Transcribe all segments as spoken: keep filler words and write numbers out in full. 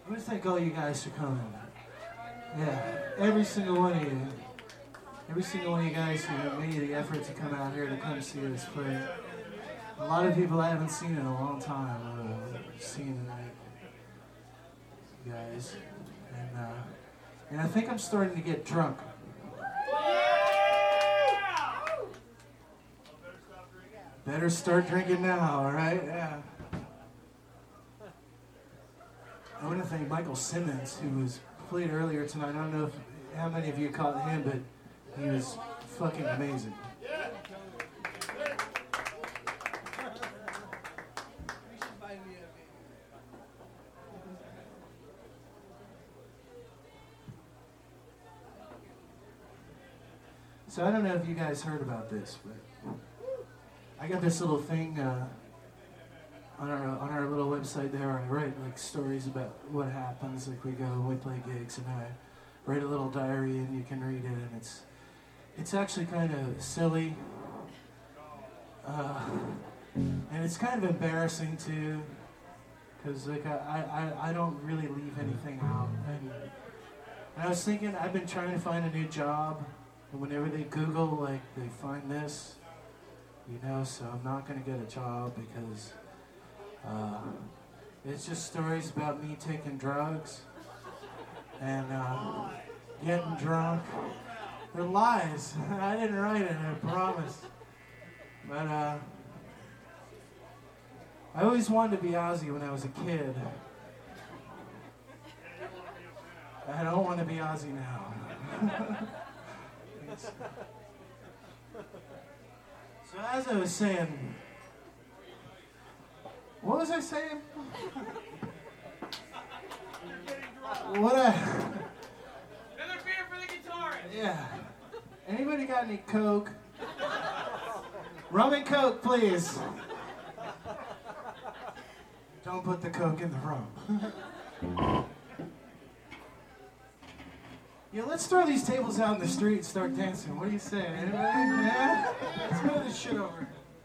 I want to thank all you guys for coming. Yeah, every single one of you. Every single one of you guys who made the effort to come out here to come see us play. A lot of people I haven't seen in a long time. Uh, seeing tonight, you guys, and uh, and I think I'm starting to get drunk. Better start drinking now, all right? Yeah. I want to thank Michael Simmons, who was played earlier tonight. I don't know if, how many of you caught him, but he was fucking amazing. So I don't know if you guys heard about this, but I got this little thing uh, on our on our little website there. I write like stories about what happens. Like we go and we play gigs, and I write a little diary, and you can read it. And it's it's actually kind of silly, uh, and it's kind of embarrassing too, because like I, I I don't really leave anything out. And, and I was thinking, I've been trying to find a new job. And whenever they Google, like, they find this, you know, so I'm not going to get a job because uh, it's just stories about me taking drugs and uh, getting drunk. They're lies. I didn't write it, I promise. But uh, I always wanted to be Ozzy when I was a kid. I don't want to be Ozzy now. So as I was saying, what was I saying? What a Another beer for the guitarist. Yeah. Anybody got any Coke? Rum and Coke, please. Don't put the Coke in the rum. Yeah, let's throw these tables out in the street and start dancing. What do you say? Anybody? Yeah? Let's move this shit over.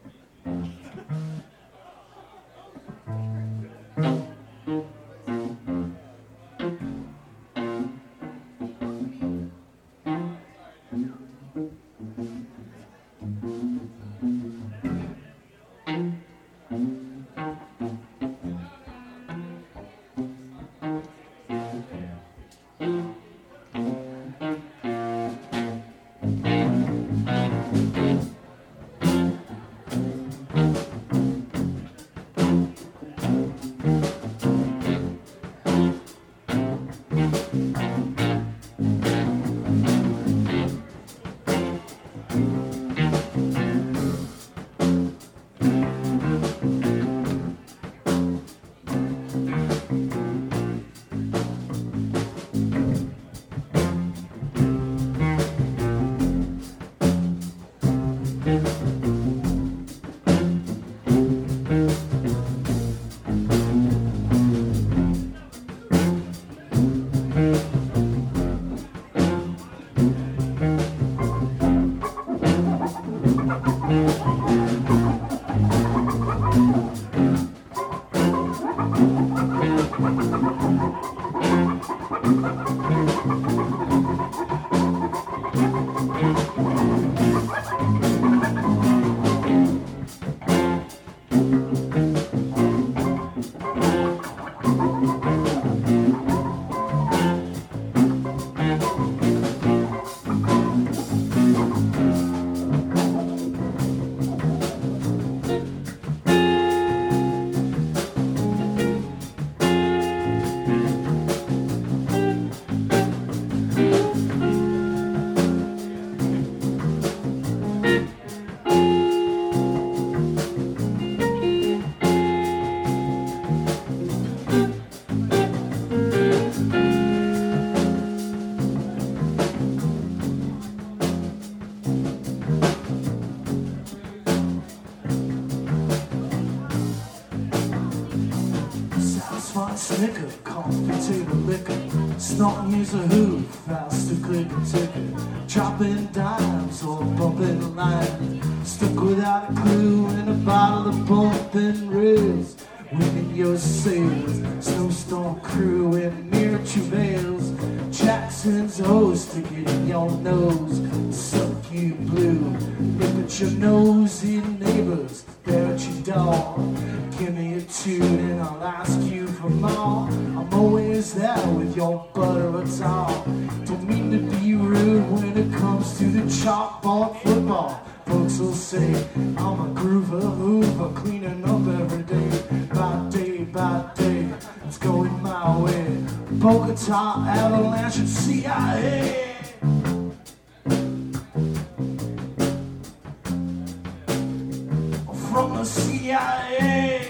Snicker, coffee, potato liquor, snorting is a hoof, fast to click a ticket, chopping dimes or bumping a line, stuck without a clue in a bottle of pumping ribs, winning your sales, snowstorm crew in mere travails, Jackson's hose to get in your nose, suck you blue, look at your nosy neighbors, there at your door, give me a tune and I'll ask you for more, I'm always there with your butter at all, don't mean to be rude when it comes to the chalkboard football, folks will say I'm a groover, hoover, cleaning up every day, by day, by day, it's going my way, Bogota, Avalanche, and C I A. From the C I A.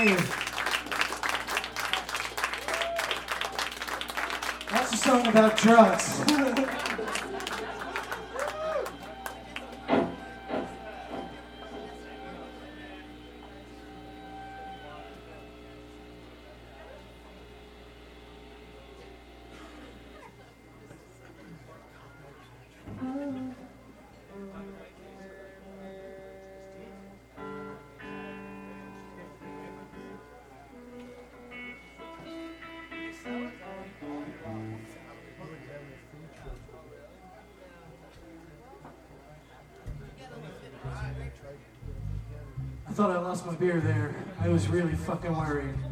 you. That's a song about drugs. I thought I lost my beer there. I was really fucking worried.